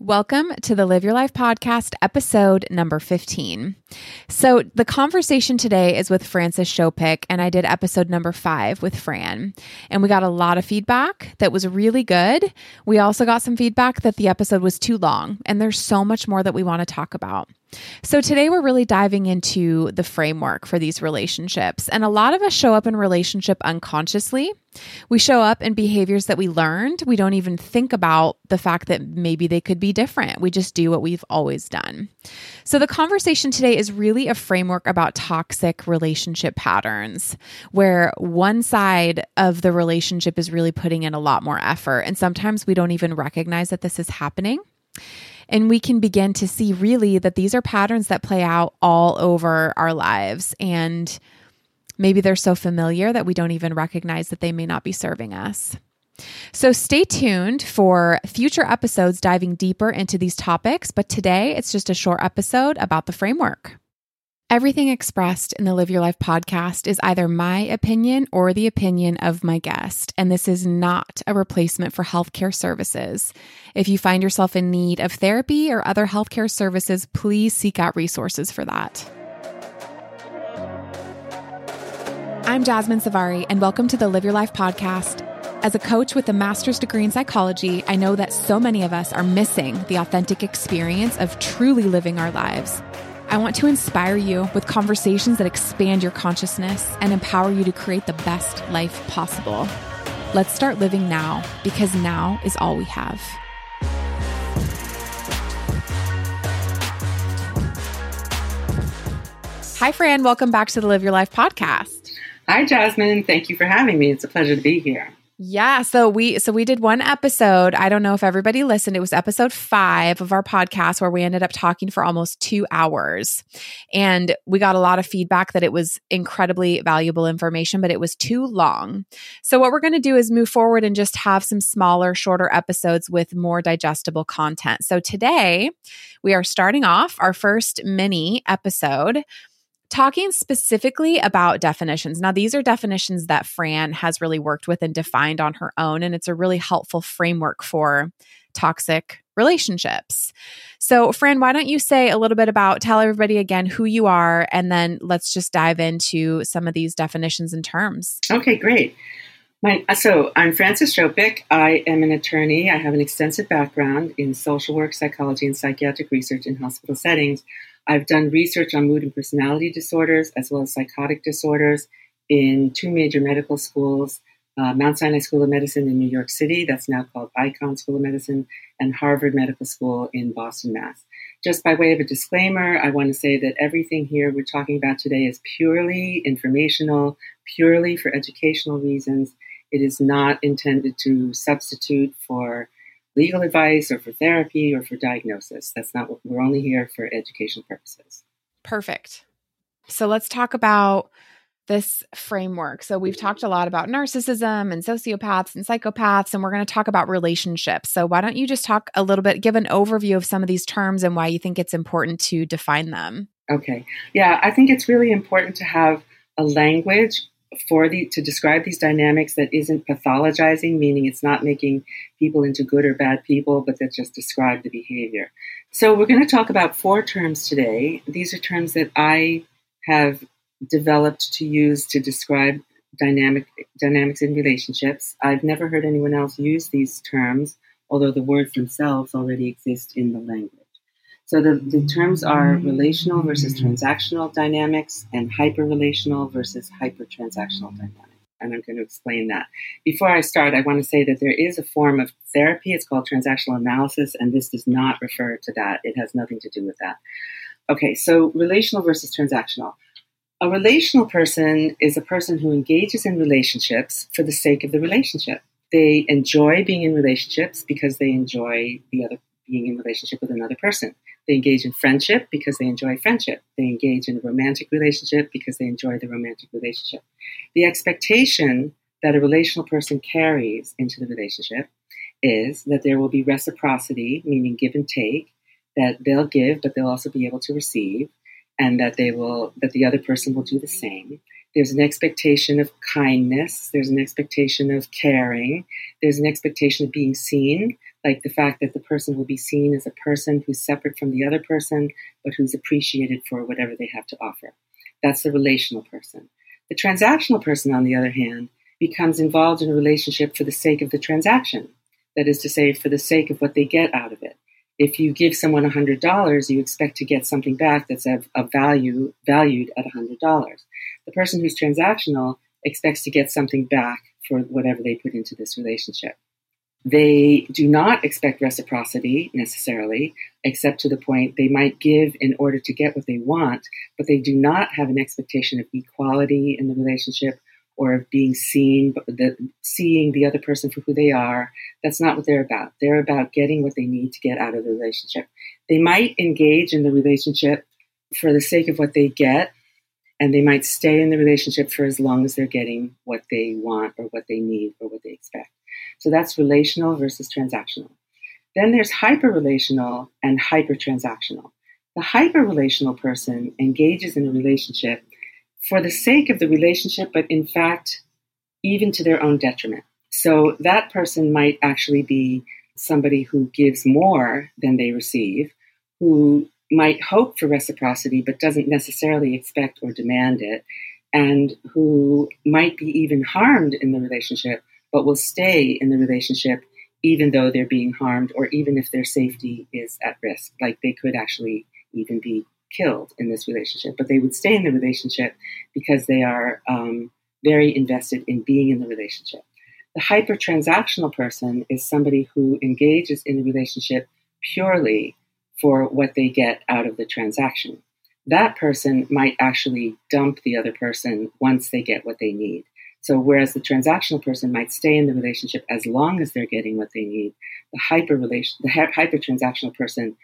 Welcome to the Live Your Life podcast, episode number 15. So the conversation today is with Frances Shopick, and I did episode number 5 with Fran. And we got a lot of feedback that was really good. We also got some feedback that the episode was too long, and there's so much more that we want to talk about. So today we're really diving into the framework for these relationships. And a lot of us show up in relationship unconsciously. We show up in behaviors that we learned. We don't even think about the fact that maybe they could be different. We just do what we've always done. So the conversation today is really a framework about toxic relationship patterns, where one side of the relationship is really putting in a lot more effort. And sometimes we don't even recognize that this is happening. And we can begin to see really that these are patterns that play out all over our lives. And maybe they're so familiar that we don't even recognize that they may not be serving us. So stay tuned for future episodes diving deeper into these topics. But today it's just a short episode about the framework. Everything expressed in the Live Your Life podcast is either my opinion or the opinion of my guest, and this is not a replacement for healthcare services. If you find yourself in need of therapy or other healthcare services, please seek out resources for that. I'm Jasmine Savari, and welcome to the Live Your Life podcast. As a coach with a master's degree in psychology, I know that so many of us are missing the authentic experience of truly living our lives. I want to inspire you with conversations that expand your consciousness and empower you to create the best life possible. Let's start living now, because now is all we have. Hi, Fran. Welcome back to the Live Your Life podcast. Hi, Jasmine. Thank you for having me. It's a pleasure to be here. Yeah. So we did one episode. I don't know if everybody listened. It was episode 5 of our podcast where we ended up talking for almost 2 hours. And we got a lot of feedback that it was incredibly valuable information, but it was too long. So what we're going to do is move forward and just have some smaller, shorter episodes with more digestible content. So today we are starting off our first mini episode talking specifically about definitions. Now, these are definitions that Fran has really worked with and defined on her own, and it's a really helpful framework for toxic relationships. So, Fran, why don't you say a little bit tell everybody again who you are, and then let's just dive into some of these definitions and terms. Okay, great. So I'm Frances Shopick. I am an attorney. I have an extensive background in social work, psychology, and psychiatric research in hospital settings. I've done research on mood and personality disorders as well as psychotic disorders in 2 major medical schools, Mount Sinai School of Medicine in New York City, that's now called Icahn School of Medicine, and Harvard Medical School in Boston, Mass. Just by way of a disclaimer, I want to say that everything here we're talking about today is purely informational, purely for educational reasons. It is not intended to substitute for legal advice or for therapy or for diagnosis. That's not what we're only here for educational purposes. Perfect. So let's talk about this framework. So we've talked a lot about narcissism and sociopaths and psychopaths, and we're going to talk about relationships. So why don't you just talk a little bit, give an overview of some of these terms and why you think it's important to define them? Okay. Yeah, I think it's really important to have a language to describe these dynamics that isn't pathologizing, meaning it's not making people into good or bad people, but that just describe the behavior. So we're going to talk about 4 terms today. These are terms that I have developed to use to describe dynamics in relationships. I've never heard anyone else use these terms, although the words themselves already exist in the language. So the terms are relational versus transactional dynamics and hyper-relational versus hyper-transactional dynamics. And I'm going to explain that. Before I start, I want to say that there is a form of therapy. It's called transactional analysis, and this does not refer to that. It has nothing to do with that. Okay, so relational versus transactional. A relational person is a person who engages in relationships for the sake of the relationship. They enjoy being in relationships because they enjoy being in relationship with another person. They engage in friendship because they enjoy friendship. They engage in a romantic relationship because they enjoy the romantic relationship. The expectation that a relational person carries into the relationship is that there will be reciprocity, meaning give and take, that they'll give, but they'll also be able to receive, and that the other person will do the same. There's an expectation of kindness. There's an expectation of caring. There's an expectation of being seen, like the fact that the person will be seen as a person who's separate from the other person, but who's appreciated for whatever they have to offer. That's the relational person. The transactional person, on the other hand, becomes involved in a relationship for the sake of the transaction. That is to say, for the sake of what they get out of it. If you give someone $100, you expect to get something back that's of value, valued at $100. The person who's transactional expects to get something back for whatever they put into this relationship. They do not expect reciprocity necessarily, except to the point they might give in order to get what they want, but they do not have an expectation of equality in the relationship or of being seen, seeing the other person for who they are. That's not what they're about. They're about getting what they need to get out of the relationship. They might engage in the relationship for the sake of what they get, and they might stay in the relationship for as long as they're getting what they want or what they need or what they expect. So that's relational versus transactional. Then there's hyper-relational and hyper-transactional. The hyper-relational person engages in a relationship for the sake of the relationship, but in fact, even to their own detriment. So that person might actually be somebody who gives more than they receive, who might hope for reciprocity, but doesn't necessarily expect or demand it, and who might be even harmed in the relationship, but will stay in the relationship even though they're being harmed or even if their safety is at risk. Like they could actually even be killed in this relationship, but they would stay in the relationship because they are very invested in being in the relationship. The hyper-transactional person is somebody who engages in the relationship purely for what they get out of the transaction. That person might actually dump the other person once they get what they need. So whereas the transactional person might stay in the relationship as long as they're getting what they need, the hyper-transactional person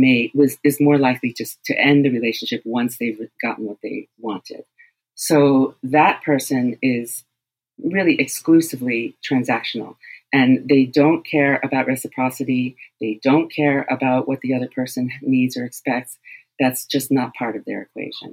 is more likely just to end the relationship once they've gotten what they wanted. So that person is really exclusively transactional, and they don't care about reciprocity. They don't care about what the other person needs or expects. That's just not part of their equation.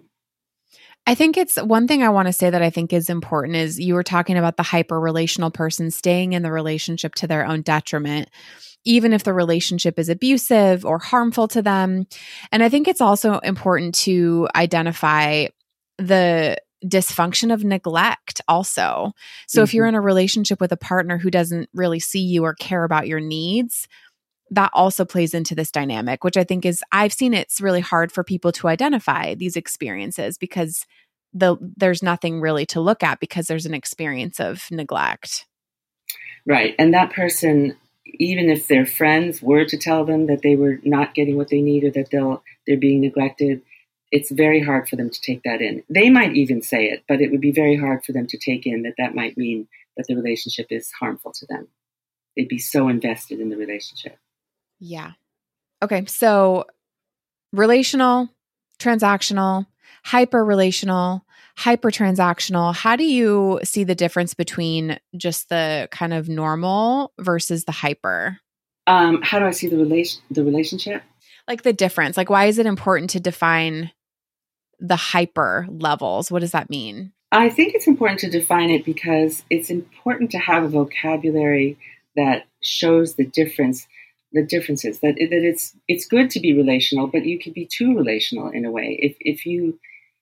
I think it's one thing I want to say that I think is important is you were talking about the hyper-relational person staying in the relationship to their own detriment, even if the relationship is abusive or harmful to them. And I think it's also important to identify the dysfunction of neglect also. So if you're in a relationship with a partner who doesn't really see you or care about your needs, that also plays into this dynamic, which I think is, I've seen it's really hard for people to identify these experiences because there's nothing really to look at because there's an experience of neglect. Right. And that person, even if their friends were to tell them that they were not getting what they need or that they're being neglected, it's very hard for them to take that in. They might even say it, but it would be very hard for them to take in that might mean that the relationship is harmful to them. They'd be so invested in the relationship. Yeah. Okay. So relational, transactional, hyper-relational, hyper-transactional. How do you see the difference between just the kind of normal versus the hyper? How do I see the relationship? Like the difference. Like why is it important to define the hyper levels? What does that mean? I think it's important to define it because it's important to have a vocabulary that shows the differences, that it's good to be relational, but you can be too relational in a way. If you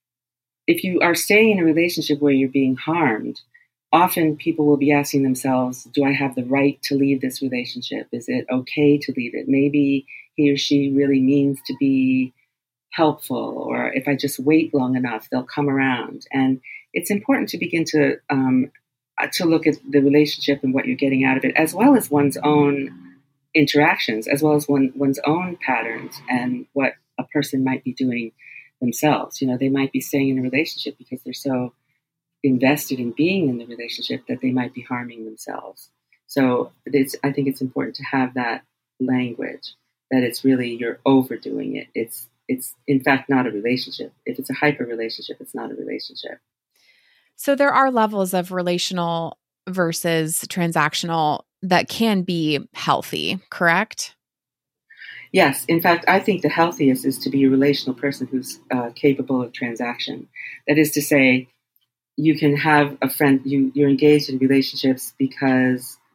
are staying in a relationship where you're being harmed, often people will be asking themselves, do I have the right to leave this relationship? Is it okay to leave it? Maybe he or she really means to be helpful, or if I just wait long enough, they'll come around. And it's important to begin to look at the relationship and what you're getting out of it, as well as one's own interactions, as well as one's own patterns and what a person might be doing themselves. You know, they might be staying in a relationship because they're so invested in being in the relationship that they might be harming themselves. So I think it's important to have that language, that it's really, you're overdoing it. It's in fact not a relationship. If it's a hyper relationship, it's not a relationship. So there are levels of relational versus transactional that can be healthy, correct? Yes. In fact, I think the healthiest is to be a relational person who's capable of transaction. That is to say, you can have a friend, you're engaged in relationships because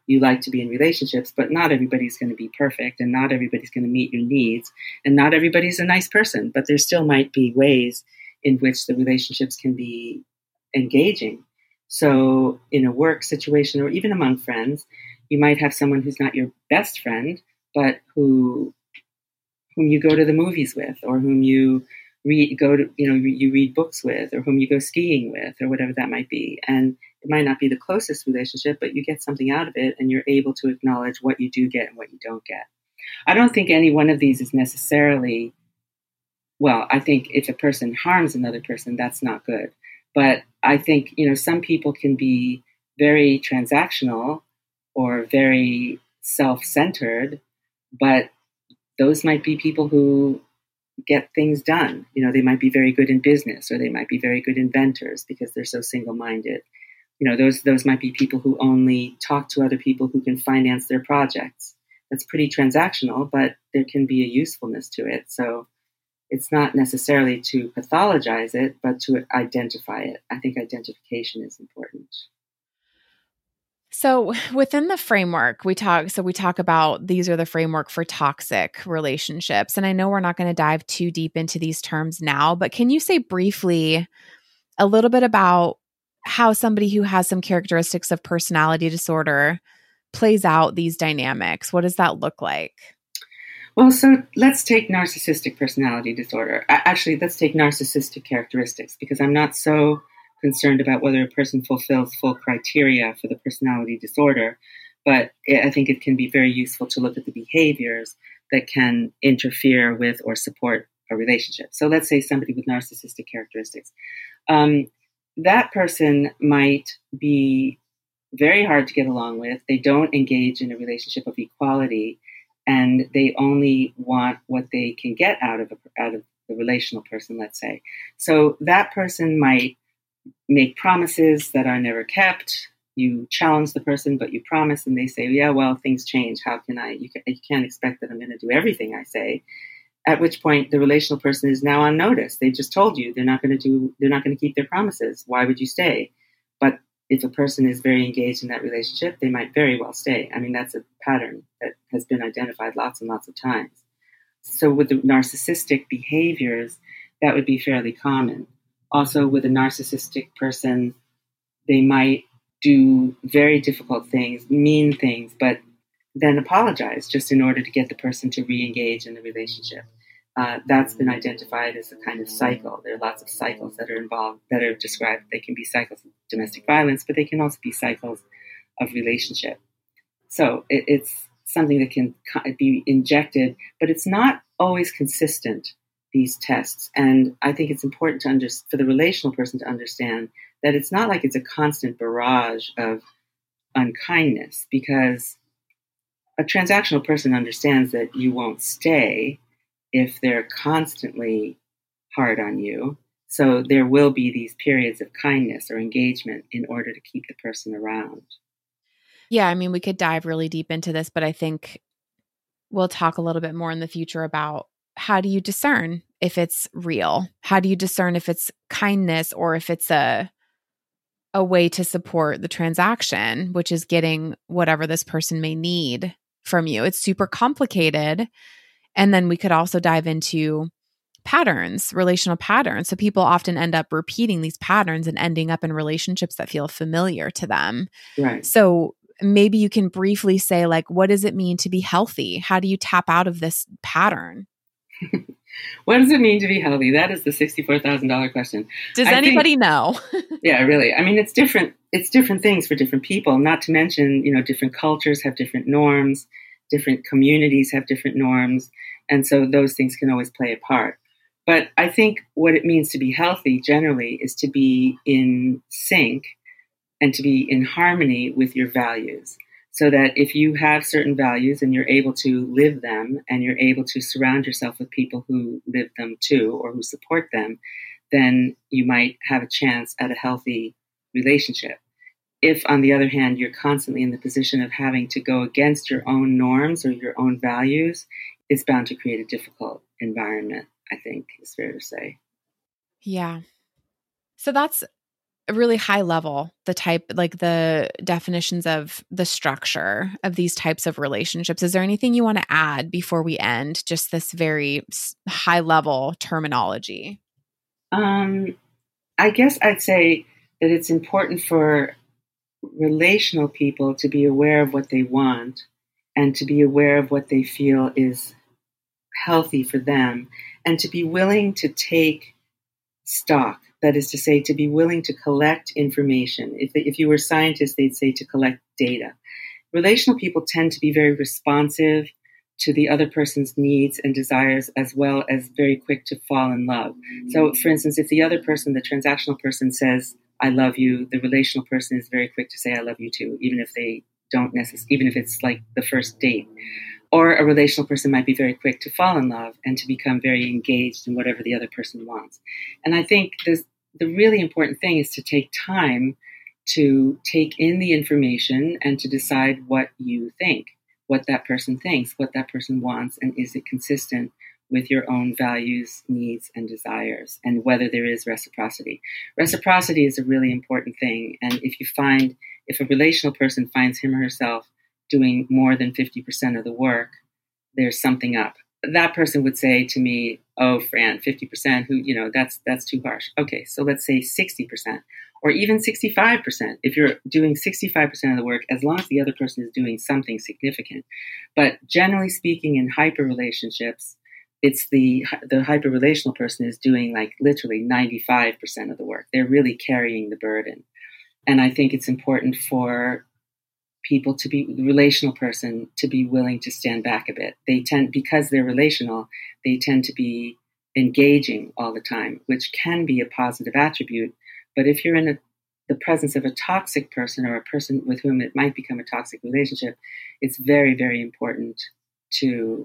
you like to be in relationships, but not everybody's going to be perfect and not everybody's going to meet your needs and not everybody's a nice person, but there still might be ways in which the relationships can be engaging. So in a work situation or even among friends, you might have someone who's not your best friend, but whom you go to the movies with, or whom you you read books with, or whom you go skiing with, or whatever that might be. And it might not be the closest relationship, but you get something out of it and you're able to acknowledge what you do get and what you don't get. I don't think any one of these is necessarily, well, I think if a person harms another person, that's not good. But I think, some people can be very transactional or very self-centered, but those might be people who get things done. They might be very good in business, or they might be very good inventors because they're so single-minded. Those might be people who only talk to other people who can finance their projects. That's pretty transactional, but there can be a usefulness to it. So it's not necessarily to pathologize it, but to identify it. I think identification is important. So within the framework, we talk about these are the framework for toxic relationships. And I know we're not going to dive too deep into these terms now, but can you say briefly a little bit about how somebody who has some characteristics of personality disorder plays out these dynamics? What does that look like? Well, so let's take narcissistic personality disorder. Actually, let's take narcissistic characteristics, because I'm not so concerned about whether a person fulfills full criteria for the personality disorder, but I think it can be very useful to look at the behaviors that can interfere with or support a relationship. So let's say somebody with narcissistic characteristics. That person might be very hard to get along with. They don't engage in a relationship of equality, and they only want what they can get out of the relational person, let's say. So that person might make promises that are never kept. You challenge the person, but you promise, and they say, yeah, well, things change. How can I? You can't expect that I'm going to do everything I say. At which point the relational person is now on notice. They just told you they're not going to keep their promises. Why would you stay? But if a person is very engaged in that relationship, they might very well stay. I mean, that's a pattern that has been identified lots and lots of times. So with the narcissistic behaviors, that would be fairly common. Also, with a narcissistic person, they might do very difficult things, mean things, but then apologize just in order to get the person to re-engage in the relationship. That's been identified as a kind of cycle. There are lots of cycles that are involved, that are described. They can be cycles of domestic violence, but they can also be cycles of relationship. So it's something that can be injected, but it's not always consistent, these tests. And I think it's important for the relational person to understand that it's not like it's a constant barrage of unkindness, because a transactional person understands that you won't stay if they're constantly hard on you. So there will be these periods of kindness or engagement in order to keep the person around. Yeah, I mean, we could dive really deep into this, but I think we'll talk a little bit more in the future about how do you discern if it's real? How do you discern if it's kindness or if it's a way to support the transaction, which is getting whatever this person may need from you? It's super complicated. And then we could also dive into patterns, relational patterns. So people often end up repeating these patterns and ending up in relationships that feel familiar to them. Right. So maybe you can briefly say, like, what does it mean to be healthy? How do you tap out of this pattern? What does it mean to be healthy? That is the $64,000 question. Does anybody know? Yeah, really. I mean, it's different. It's different things for different people, not to mention, different cultures have different norms, different communities have different norms. And so those things can always play a part. But I think what it means to be healthy generally is to be in sync and to be in harmony with your values. So that if you have certain values and you're able to live them and you're able to surround yourself with people who live them too or who support them, then you might have a chance at a healthy relationship. If, on the other hand, you're constantly in the position of having to go against your own norms or your own values, it's bound to create a difficult environment, I think is fair to say. Yeah. So that's really high level, the type, like the definitions of the structure of these types of relationships. Is there anything you want to add before we end just this very high level terminology? I guess I'd say that it's important for relational people to be aware of what they want and to be aware of what they feel is healthy for them, and to be willing to take stock. That is to say, to be willing to collect information. If you were scientists, they'd say to collect data. Relational people tend to be very responsive to the other person's needs and desires, as well as very quick to fall in love. So, for instance, if the other person, the transactional person, says, I love you, the relational person is very quick to say, I love you too, even if they don't necessarily, even if it's like the first date. Or a relational person might be very quick to fall in love and to become very engaged in whatever the other person wants. And I think the really important thing is to take time to take in the information and to decide what you think, what that person thinks, what that person wants, and is it consistent with your own values, needs, and desires, and whether there is reciprocity. Reciprocity is a really important thing. And if a relational person finds him or herself doing more than 50% of the work, there's something up. That person would say to me, oh, Fran, 50%, that's too harsh. Okay, so let's say 60% or even 65%. If you're doing 65% of the work, as long as the other person is doing something significant. But generally speaking, in hyper relationships, it's the hyper-relational person is doing like literally 95% of the work. They're really carrying the burden. And I think it's important for people to be, the relational person, to be willing to stand back a bit. Because they're relational, they tend to be engaging all the time, which can be a positive attribute. But if you're in the presence of a toxic person or a person with whom it might become a toxic relationship, it's very, very important to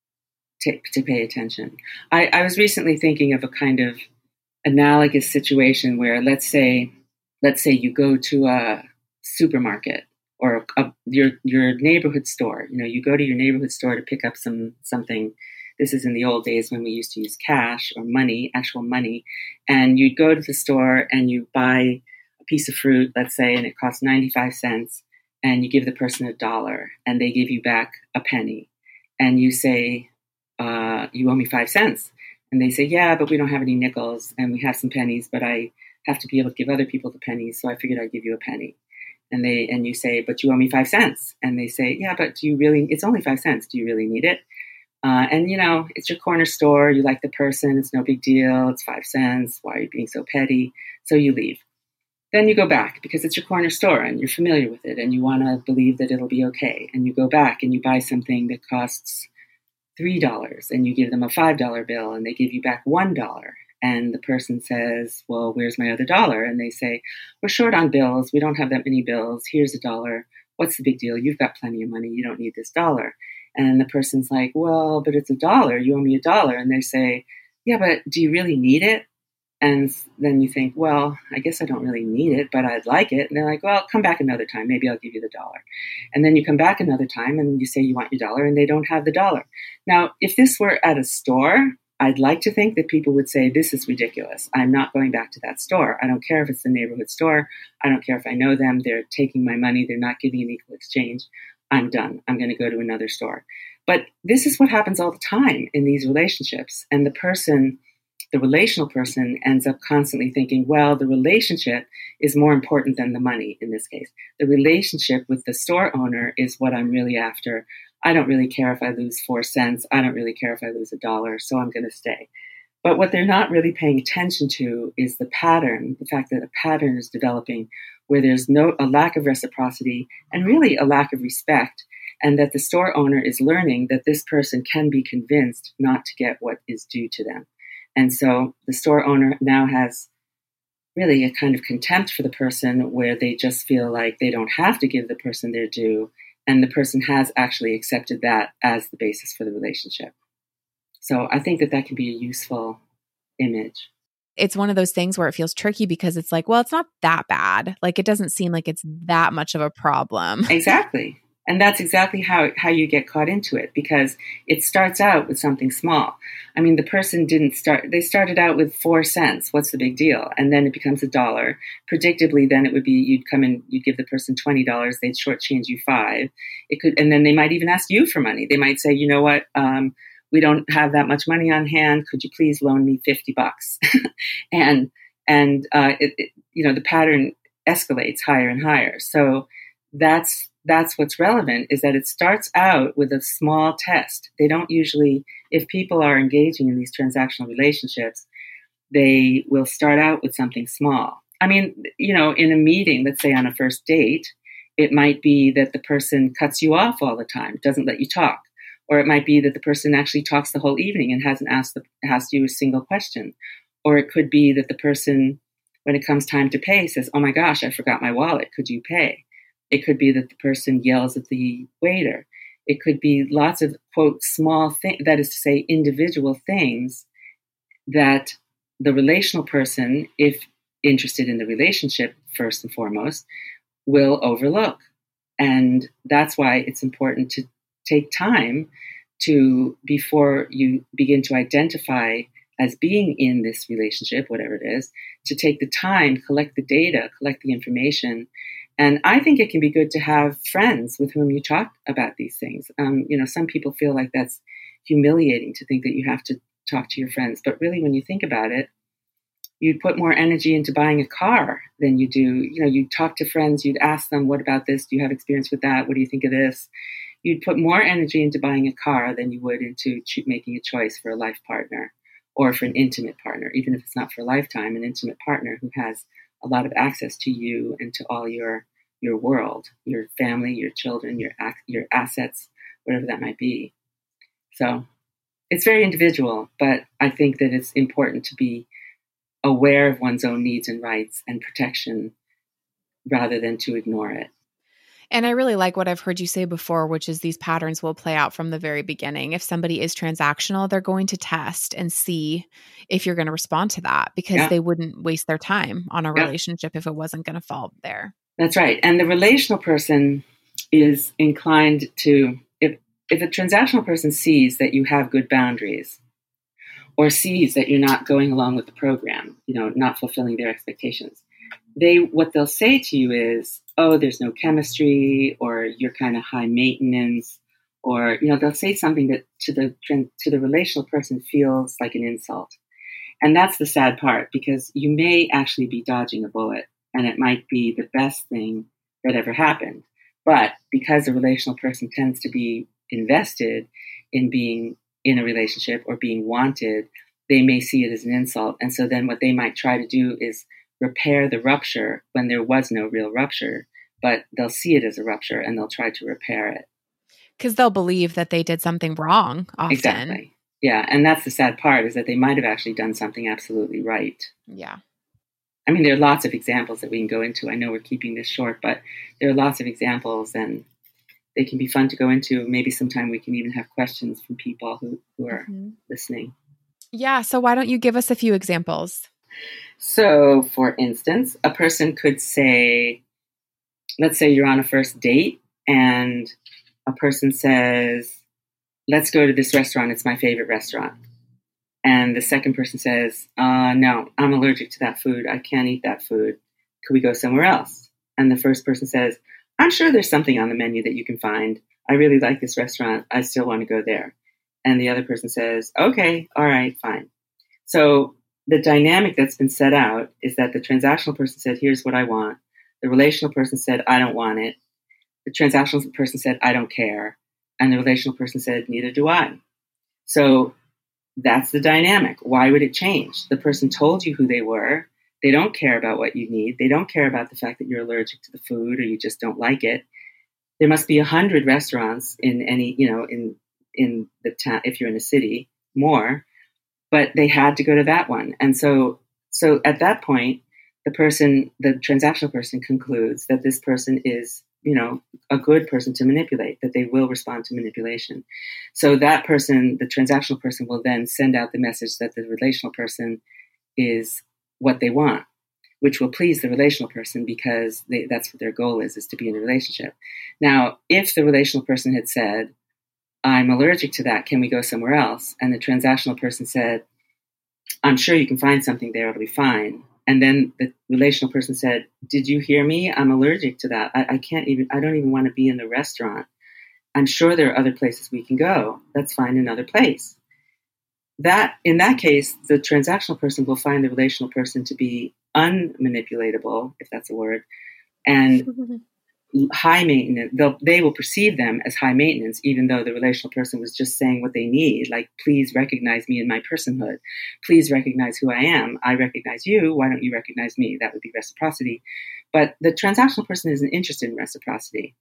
pay attention. I was recently thinking of a kind of analogous situation where let's say you go to a supermarket or your neighborhood store. You go to your neighborhood store to pick up something. This is in the old days when we used to use cash or money, actual money. And you'd go to the store and you buy a piece of fruit, let's say, and it costs 95 cents. And you give the person $1 and they give you back a penny. And you say, you owe me 5 cents. And they say, yeah, but we don't have any nickels and we have some pennies, but I have to be able to give other people the pennies. So I figured I'd give you a penny. And you say, but you owe me 5 cents. And they say, yeah, but it's only 5 cents. Do you really need it? And it's your corner store. You like the person. It's no big deal. It's 5 cents. Why are you being so petty? So you leave. Then you go back because it's your corner store and you're familiar with it and you want to believe that it'll be okay. And you go back and you buy something that costs $3 and you give them a $5 bill and they give you back $1. And the person says, well, where's my other $1? And they say, we're short on bills. We don't have that many bills. Here's $1. What's the big deal? You've got plenty of money. You don't need this $1. And the person's like, well, but it's $1. You owe me $1. And they say, yeah, but do you really need it? And then you think, well, I guess I don't really need it, but I'd like it. And they're like, well, come back another time. Maybe I'll give you the $1. And then you come back another time and you say you want your $1 and they don't have the $1. Now, if this were at a store, I'd like to think that people would say, this is ridiculous. I'm not going back to that store. I don't care if it's the neighborhood store. I don't care if I know them. They're taking my money. They're not giving an equal exchange. I'm done. I'm going to go to another store. But this is what happens all the time in these relationships. And the relational person ends up constantly thinking, well, the relationship is more important than the money in this case. The relationship with the store owner is what I'm really after. I don't really care if I lose 4 cents. I don't really care if I lose $1, so I'm going to stay. But what they're not really paying attention to is the pattern, the fact that a pattern is developing where there's a lack of reciprocity and really a lack of respect, and that the store owner is learning that this person can be convinced not to get what is due to them. And so the store owner now has really a kind of contempt for the person where they just feel like they don't have to give the person their due. And the person has actually accepted that as the basis for the relationship. So I think that can be a useful image. It's one of those things where it feels tricky because it's like, well, it's not that bad. Like, it doesn't seem like it's that much of a problem. Exactly. And that's exactly how you get caught into it, because it starts out with something small. I mean, the person they started out with 4 cents. What's the big deal? And then it becomes $1. Predictably, then it would be, you'd come in, you'd give the person $20, they'd shortchange you 5. And then they might even ask you for money. They might say, you know what, we don't have that much money on hand. Could you please loan me $50? and the pattern escalates higher and higher. So that's what's relevant, is that it starts out with a small test. They don't usually, if people are engaging in these transactional relationships, they will start out with something small. I mean, in a meeting, let's say on a first date, it might be that the person cuts you off all the time, doesn't let you talk. Or it might be that the person actually talks the whole evening and hasn't asked you a single question. Or it could be that the person, when it comes time to pay, says, oh my gosh, I forgot my wallet. Could you pay? It could be that the person yells at the waiter. It could be lots of, quote, small things, that is to say, individual things that the relational person, if interested in the relationship first and foremost, will overlook. And that's why it's important to take time before you begin to identify as being in this relationship, whatever it is, to take the time, collect the data, collect the information. And I think it can be good to have friends with whom you talk about these things. Some people feel like that's humiliating, to think that you have to talk to your friends. But really, when you think about it, you'd put more energy into buying a car than you do. You'd talk to friends, you'd ask them, what about this? Do you have experience with that? What do you think of this? You'd put more energy into buying a car than you would into making a choice for a life partner or for an intimate partner, even if it's not for a lifetime, an intimate partner who has a lot of access to you and to all your world, your family, your children, your assets, whatever that might be. So it's very individual, but I think that it's important to be aware of one's own needs and rights and protection rather than to ignore it. And I really like what I've heard you say before, which is these patterns will play out from the very beginning. If somebody is transactional, they're going to test and see if you're going to respond to that, because they wouldn't waste their time on a relationship if it wasn't going to fall there. That's right. And the relational person is inclined to, if a transactional person sees that you have good boundaries, or sees that you're not going along with the program, not fulfilling their expectations, what they'll say to you is, oh, there's no chemistry, or you're kind of high maintenance, or, they'll say something that to the relational person feels like an insult. And that's the sad part, because you may actually be dodging a bullet, and it might be the best thing that ever happened. But because a relational person tends to be invested in being in a relationship or being wanted, they may see it as an insult. And so then what they might try to do is repair the rupture when there was no real rupture, but they'll see it as a rupture and they'll try to repair it. Because they'll believe that they did something wrong often. Exactly. Yeah. And that's the sad part, is that they might have actually done something absolutely right. Yeah. I mean, there are lots of examples that we can go into. I know we're keeping this short, but there are lots of examples, and they can be fun to go into. Maybe sometime we can even have questions from people who are listening. Yeah. So why don't you give us a few examples? So, for instance, a person could say, let's say you're on a first date and a person says, let's go to this restaurant. It's my favorite restaurant. And the second person says, no, I'm allergic to that food. I can't eat that food. Could we go somewhere else? And the first person says, I'm sure there's something on the menu that you can find. I really like this restaurant. I still want to go there. And the other person says, okay, all right, fine. So the dynamic that's been set out is that the transactional person said, here's what I want. The relational person said, I don't want it. The transactional person said, I don't care. And the relational person said, neither do I. So that's the dynamic. Why would it change? The person told you who they were. They don't care about what you need. They don't care about the fact that you're allergic to the food or you just don't like it. There must be 100 restaurants in any, in the town, if you're in a city, more, but they had to go to that one. And so at that point, the transactional person concludes that this person is, a good person to manipulate, that they will respond to manipulation. So that person, the transactional person, will then send out the message that the relational person is what they want. which will please the relational person because that's what their goal is to be in a relationship. Now, if the relational person had said, I'm allergic to that, can we go somewhere else? And the transactional person said, I'm sure you can find something there, it'll be fine. And then the relational person said, did you hear me? I'm allergic to that. I don't even want to be in the restaurant. I'm sure there are other places we can go. Let's find another place. In that case, the transactional person will find the relational person to be unmanipulatable, if that's a word, and high maintenance. They will perceive them as high maintenance, even though the relational person was just saying what they need, like, please recognize me in my personhood. Please recognize who I am. I recognize you. Why don't you recognize me? That would be reciprocity. But the transactional person isn't interested in reciprocity.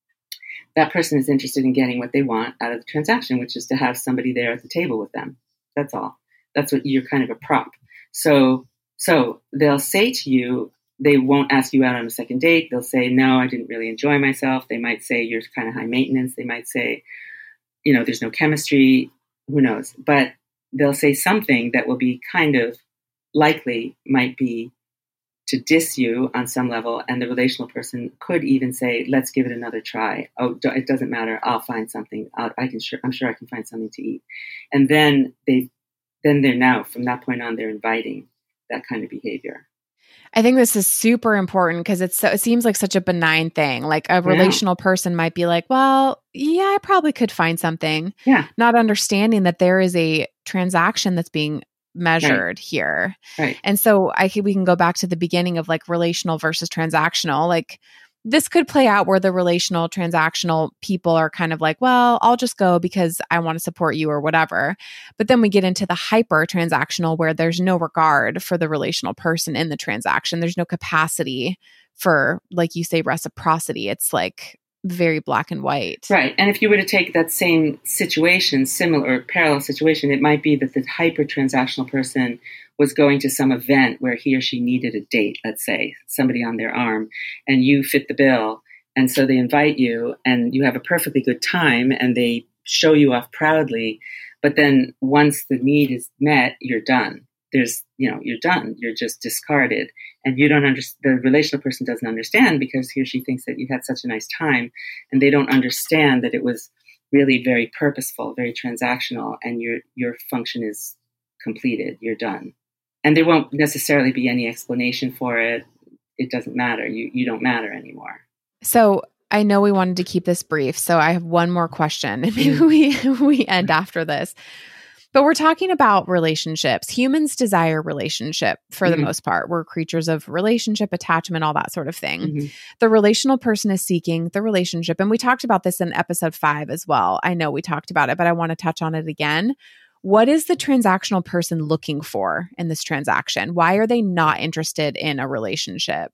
That person is interested in getting what they want out of the transaction, which is to have somebody there at the table with them. That's all. That's what you're kind of a prop. So they'll say to you, they won't ask you out on a second date. They'll say, no, I didn't really enjoy myself. They might say you're kind of high maintenance. They might say, there's no chemistry. Who knows? But they'll say something that will be kind of likely, might be to diss you on some level. And the relational person could even say, let's give it another try. Oh, it doesn't matter. I'll find something. I'm sure I can find something to eat. And then they're now, from that point on, they're inviting that kind of behavior. I think this is super important because it seems like such a benign thing. Like a relational person might be like, well, yeah, I probably could find something. Yeah. Not understanding that there is a transaction that's being measured here. Right. And so we can go back to the beginning of like relational versus transactional. Like this could play out where the relational transactional people are kind of like, well, I'll just go because I want to support you or whatever. But then we get into the hyper transactional where there's no regard for the relational person in the transaction. There's no capacity for, like you say, reciprocity. It's like very black and white. Right. And if you were to take that same situation, similar or parallel situation, it might be that the hyper transactional person was going to some event where he or she needed a date, let's say, somebody on their arm, and you fit the bill. And so they invite you and you have a perfectly good time and they show you off proudly. But then once the need is met, you're done. You're done. You're just discarded. And you don't the relational person doesn't understand because he or she thinks that you had such a nice time, and they don't understand that it was really very purposeful, very transactional, and your function is completed. You're done. And there won't necessarily be any explanation for it. It doesn't matter. You don't matter anymore. So I know we wanted to keep this brief, so I have one more question, and maybe we end after this. But we're talking about relationships. Humans desire relationship for the most part. We're creatures of relationship, attachment, all that sort of thing. Mm-hmm. The relational person is seeking the relationship. And we talked about this in episode 5 as well. I know we talked about it, but I want to touch on it again. What is the transactional person looking for in this transaction? Why are they not interested in a relationship?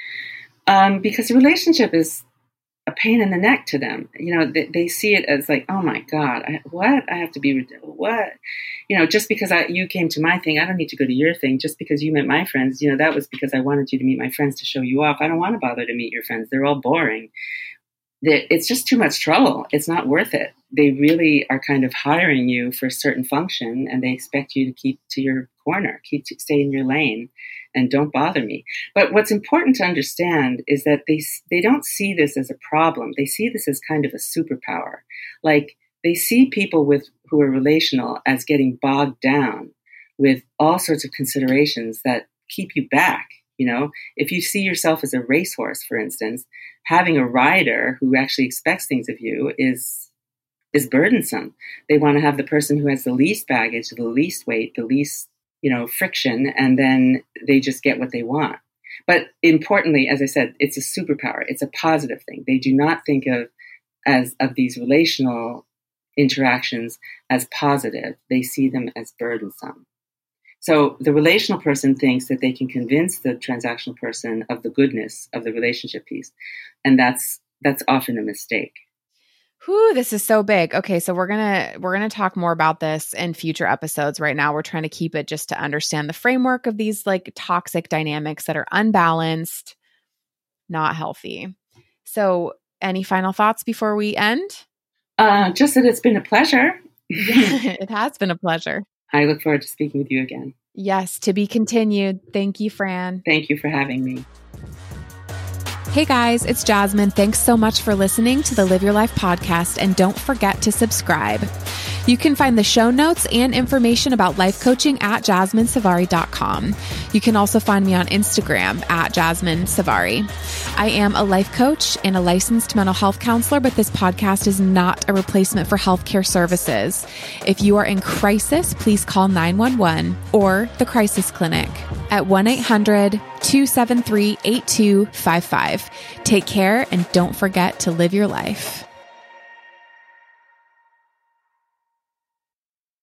Because a relationship is a pain in the neck to them. They see it as like, oh my God, I have to be, what? Just because you came to my thing, I don't need to go to your thing. Just because you met my friends, that was because I wanted you to meet my friends to show you off. I don't want to bother to meet your friends. They're all boring. It's just too much trouble. It's not worth it. They really are kind of hiring you for a certain function, and they expect you to keep to your corner, stay in your lane, and don't bother me. But what's important to understand is that they don't see this as a problem. They see this as kind of a superpower. Like they see people who are relational as getting bogged down with all sorts of considerations that keep you back. If you see yourself as a racehorse, for instance, having a rider who actually expects things of you is burdensome. They want to have the person who has the least baggage, the least weight, the least, friction, and then they just get what they want. But importantly, as I said, it's a superpower. It's a positive thing. They do not think of these relational interactions as positive. They see them as burdensome. So the relational person thinks that they can convince the transactional person of the goodness of the relationship piece. And that's often a mistake. Whew, this is so big. Okay, so we're gonna talk more about this in future episodes. Right now, we're trying to keep it just to understand the framework of these like toxic dynamics that are unbalanced, not healthy. So any final thoughts before we end? Just that it's been a pleasure. It has been a pleasure. I look forward to speaking with you again. Yes, to be continued. Thank you, Fran. Thank you for having me. Hey guys, it's Jasmine. Thanks so much for listening to the Live Your Life podcast, and don't forget to subscribe. You can find the show notes and information about life coaching at jasminesavari.com. You can also find me on Instagram at Jasmine Savari. I am a life coach and a licensed mental health counselor, but this podcast is not a replacement for healthcare services. If you are in crisis, please call 911 or the Crisis Clinic at 1-800-273-8255. Take care and don't forget to live your life.